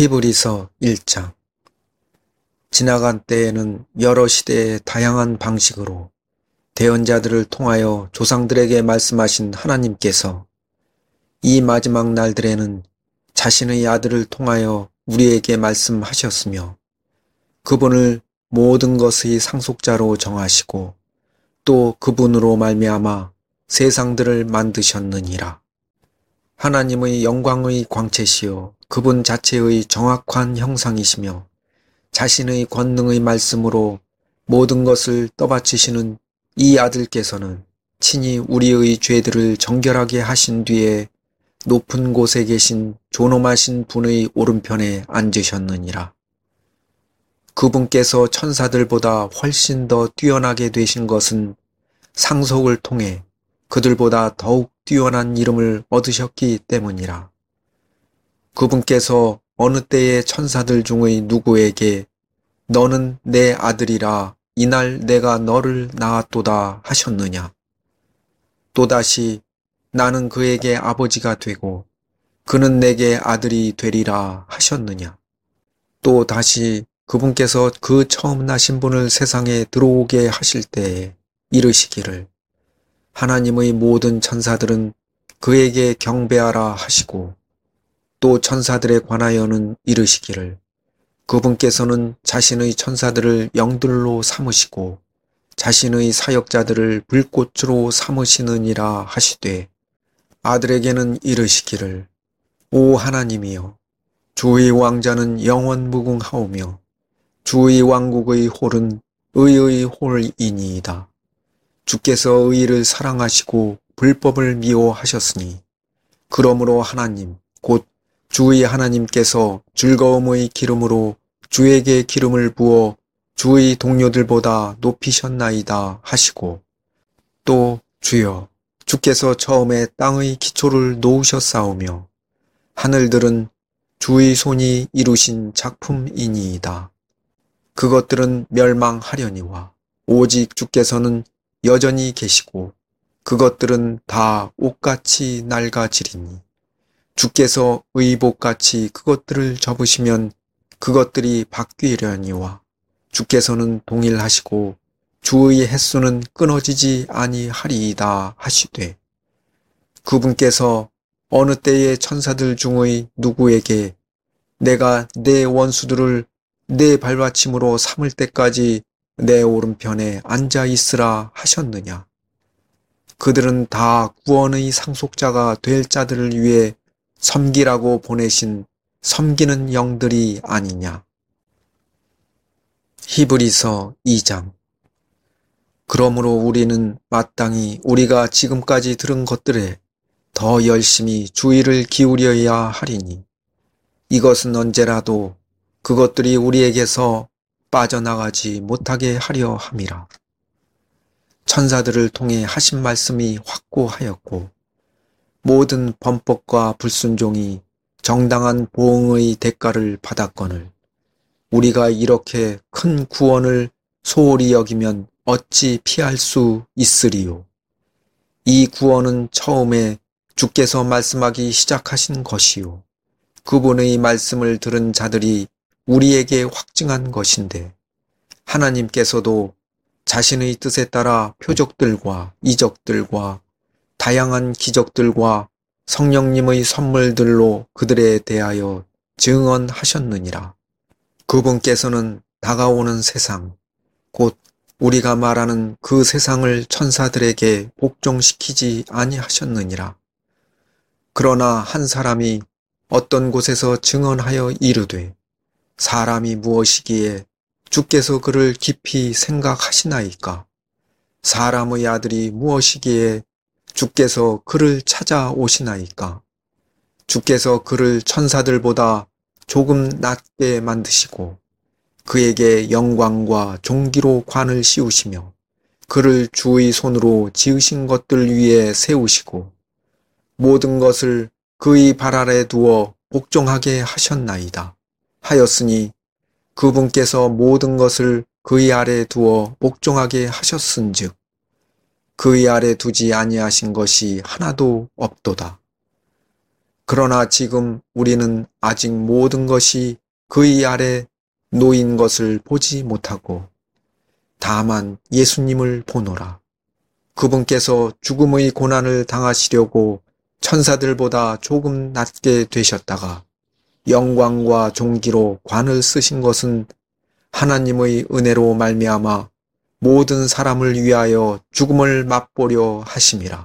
히브리서 1장. 지나간 때에는 여러 시대의 다양한 방식으로 대언자들을 통하여 조상들에게 말씀하신 하나님께서 이 마지막 날들에는 자신의 아들을 통하여 우리에게 말씀하셨으며 그분을 모든 것의 상속자로 정하시고 또 그분으로 말미암아 세상들을 만드셨느니라. 하나님의 영광의 광채시요 그분 자체의 정확한 형상이시며 자신의 권능의 말씀으로 모든 것을 떠받치시는 이 아들께서는 친히 우리의 죄들을 정결하게 하신 뒤에 높은 곳에 계신 존엄하신 분의 오른편에 앉으셨느니라. 그분께서 천사들보다 훨씬 더 뛰어나게 되신 것은 상속을 통해 그들보다 더욱 뛰어난 이름을 얻으셨기 때문이라. 그분께서 어느 때에 천사들 중의 누구에게 너는 내 아들이라 이날 내가 너를 낳았도다 하셨느냐? 또다시 나는 그에게 아버지가 되고 그는 내게 아들이 되리라 하셨느냐? 또 다시 그분께서 그 처음 나신 분을 세상에 들어오게 하실 때에 이르시기를 하나님의 모든 천사들은 그에게 경배하라 하시고 또 천사들에 관하여는 이르시기를 그분께서는 자신의 천사들을 영들로 삼으시고 자신의 사역자들을 불꽃으로 삼으시느니라 하시되 아들에게는 이르시기를 오 하나님이여 주의 왕자는 영원 무궁하오며 주의 왕국의 홀은 의의 홀이니이다. 주께서 의를 사랑하시고 불법을 미워하셨으니 그러므로 하나님 곧 주의 하나님께서 즐거움의 기름으로 주에게 기름을 부어 주의 동료들보다 높이셨나이다 하시고 또 주여 주께서 처음에 땅의 기초를 놓으셨사오며 하늘들은 주의 손이 이루신 작품이니이다. 그것들은 멸망하려니와 오직 주께서는 여전히 계시고 그것들은 다 옷같이 낡아지리니 주께서 의복같이 그것들을 접으시면 그것들이 바뀌려니와 주께서는 동일하시고 주의 햇수는 끊어지지 아니하리이다 하시되 그분께서 어느 때의 천사들 중의 누구에게 내가 내 원수들을 내 발받침으로 삼을 때까지 내 오른편에 앉아 있으라 하셨느냐? 그들은 다 구원의 상속자가 될 자들을 위해 섬기라고 보내신 섬기는 영들이 아니냐? 히브리서 2장. 그러므로 우리는 마땅히 우리가 지금까지 들은 것들에 더 열심히 주의를 기울여야 하리니 이것은 언제라도 그것들이 우리에게서 빠져나가지 못하게 하려 함이라. 천사들을 통해 하신 말씀이 확고하였고 모든 범법과 불순종이 정당한 보응의 대가를 받았거늘 우리가 이렇게 큰 구원을 소홀히 여기면 어찌 피할 수 있으리요. 이 구원은 처음에 주께서 말씀하기 시작하신 것이요 그분의 말씀을 들은 자들이 우리에게 확증한 것인데 하나님께서도 자신의 뜻에 따라 표적들과 이적들과 다양한 기적들과 성령님의 선물들로 그들에 대하여 증언하셨느니라. 그분께서는 다가오는 세상, 곧 우리가 말하는 그 세상을 천사들에게 복종시키지 아니하셨느니라. 그러나 한 사람이 어떤 곳에서 증언하여 이르되 사람이 무엇이기에 주께서 그를 깊이 생각하시나이까? 사람의 아들이 무엇이기에 주께서 그를 찾아오시나이까? 주께서 그를 천사들보다 조금 낮게 만드시고 그에게 영광과 존귀로 관을 씌우시며 그를 주의 손으로 지으신 것들 위에 세우시고 모든 것을 그의 발 아래 두어 복종하게 하셨나이다. 하였으니 그분께서 모든 것을 그의 아래 두어 복종하게 하셨은즉 그의 아래 두지 아니하신 것이 하나도 없도다. 그러나 지금 우리는 아직 모든 것이 그의 아래 놓인 것을 보지 못하고 다만 예수님을 보노라. 그분께서 죽음의 고난을 당하시려고 천사들보다 조금 낮게 되셨다가 영광과 존귀로 관을 쓰신 것은 하나님의 은혜로 말미암아 모든 사람을 위하여 죽음을 맛보려 하심이라.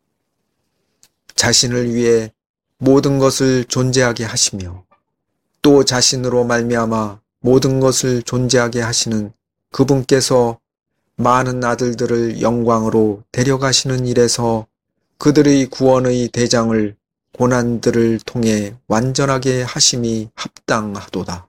자신을 위해 모든 것을 존재하게 하시며 또 자신으로 말미암아 모든 것을 존재하게 하시는 그분께서 많은 아들들을 영광으로 데려가시는 일에서 그들의 구원의 대장을 고난들을 통해 완전하게 하심이 합당하도다.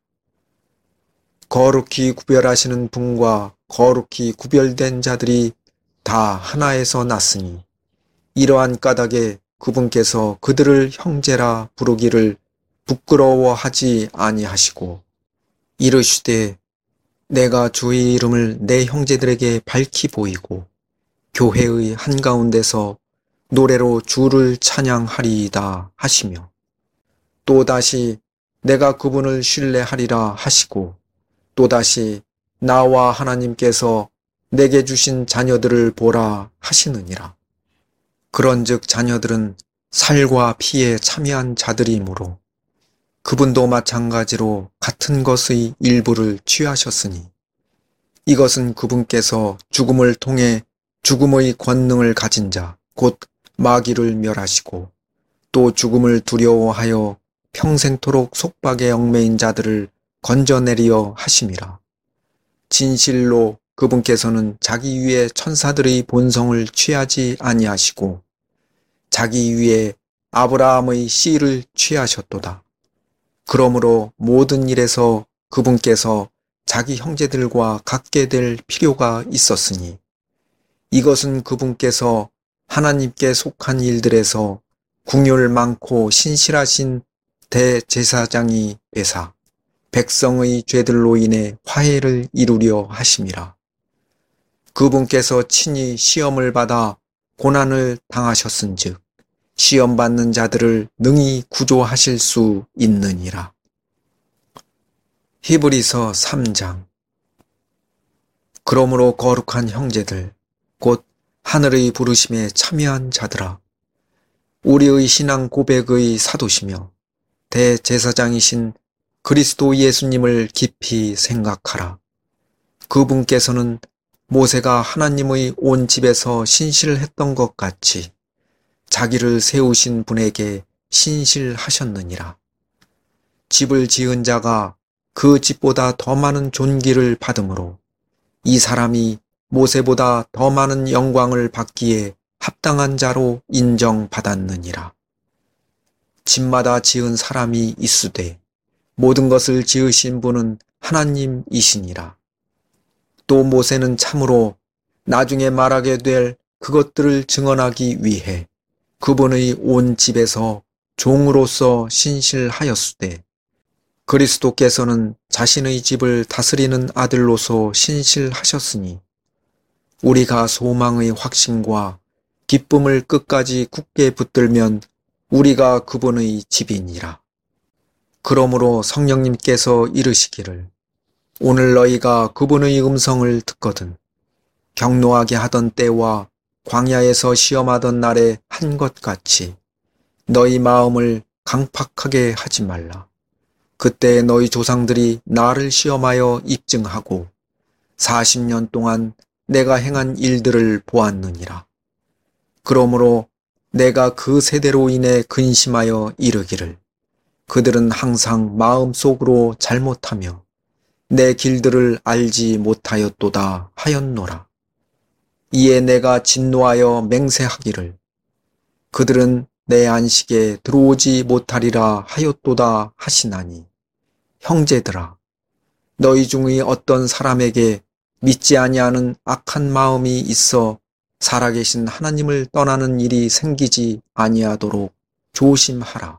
거룩히 구별하시는 분과 거룩히 구별된 자들이 다 하나에서 났으니 이러한 까닭에 그분께서 그들을 형제라 부르기를 부끄러워하지 아니하시고 이르시되 내가 주의 이름을 내 형제들에게 밝히 보이고 교회의 한가운데서 노래로 주를 찬양하리이다 하시며 또다시 내가 그분을 신뢰하리라 하시고 또다시 나와 하나님께서 내게 주신 자녀들을 보라 하시느니라. 그런즉 자녀들은 살과 피에 참여한 자들이므로 그분도 마찬가지로 같은 것의 일부를 취하셨으니 이것은 그분께서 죽음을 통해 죽음의 권능을 가진 자, 곧 마귀를 멸하시고 또 죽음을 두려워하여 평생토록 속박에 얽매인 자들을 건져내리어 하심이라. 진실로 그분께서는 자기 위에 천사들의 본성을 취하지 아니하시고 자기 위에 아브라함의 씨를 취하셨도다. 그러므로 모든 일에서 그분께서 자기 형제들과 같게 될 필요가 있었으니 이것은 그분께서 하나님께 속한 일들에서 궁율 많고 신실하신 대제사장이 되사 백성의 죄들로 인해 화해를 이루려 하심이라. 그분께서 친히 시험을 받아 고난을 당하셨은즉 시험받는 자들을 능히 구조하실 수 있느니라. 히브리서 3장. 그러므로 거룩한 형제들 곧 하늘의 부르심에 참여한 자들아, 우리의 신앙 고백의 사도시며 대제사장이신 그리스도 예수님을 깊이 생각하라. 그분께서는 모세가 하나님의 온 집에서 신실했던 것 같이 자기를 세우신 분에게 신실하셨느니라. 집을 지은 자가 그 집보다 더 많은 존귀를 받으므로 이 사람이 모세보다 더 많은 영광을 받기에 합당한 자로 인정받았느니라. 집마다 지은 사람이 있으되 모든 것을 지으신 분은 하나님이시니라. 또 모세는 참으로 나중에 말하게 될 그것들을 증언하기 위해 그분의 온 집에서 종으로서 신실하였으되 그리스도께서는 자신의 집을 다스리는 아들로서 신실하셨으니 우리가 소망의 확신과 기쁨을 끝까지 굳게 붙들면 우리가 그분의 집이니라. 그러므로 성령님께서 이르시기를 오늘 너희가 그분의 음성을 듣거든 경노하게 하던 때와 광야에서 시험하던 날에 한 것 같이 너희 마음을 강팍하게 하지 말라. 그때 너희 조상들이 나를 시험하여 입증하고 40년 동안 내가 행한 일들을 보았느니라. 그러므로 내가 그 세대로 인해 근심하여 이르기를 그들은 항상 마음속으로 잘못하며 내 길들을 알지 못하였도다 하였노라. 이에 내가 진노하여 맹세하기를 그들은 내 안식에 들어오지 못하리라 하였도다 하시나니 형제들아 너희 중의 어떤 사람에게 믿지 아니하는 악한 마음이 있어 살아계신 하나님을 떠나는 일이 생기지 아니하도록 조심하라.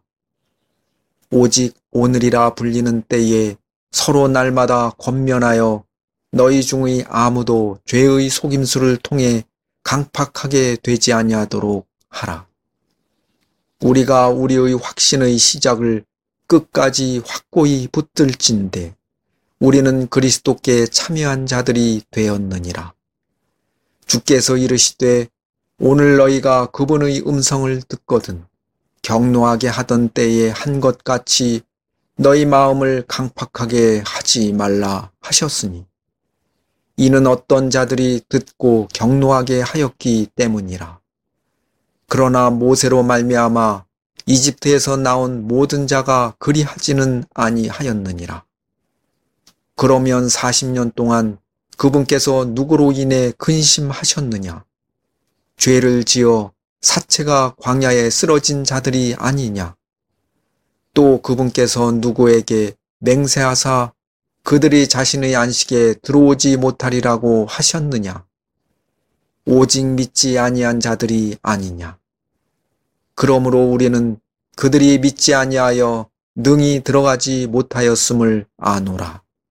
오직 오늘이라 불리는 때에 서로 날마다 권면하여 너희 중의 아무도 죄의 속임수를 통해 강팍하게 되지 아니하도록 하라. 우리가 우리의 확신의 시작을 끝까지 확고히 붙들진대 우리는 그리스도께 참여한 자들이 되었느니라. 주께서 이르시되 오늘 너희가 그분의 음성을 듣거든 경노하게 하던 때에 한 것 같이 너희 마음을 강팍하게 하지 말라 하셨으니 이는 어떤 자들이 듣고 경노하게 하였기 때문이라. 그러나 모세로 말미암아 이집트에서 나온 모든 자가 그리하지는 아니하였느니라. 그러면 40년 동안 그분께서 누구로 인해 근심하셨느냐? 죄를 지어 사체가 광야에 쓰러진 자들이 아니냐? 또 그분께서 누구에게 맹세하사 그들이 자신의 안식에 들어오지 못하리라고 하셨느냐? 오직 믿지 아니한 자들이 아니냐? 그러므로 우리는 그들이 믿지 아니하여 능히 들어가지 못하였음을 아노라.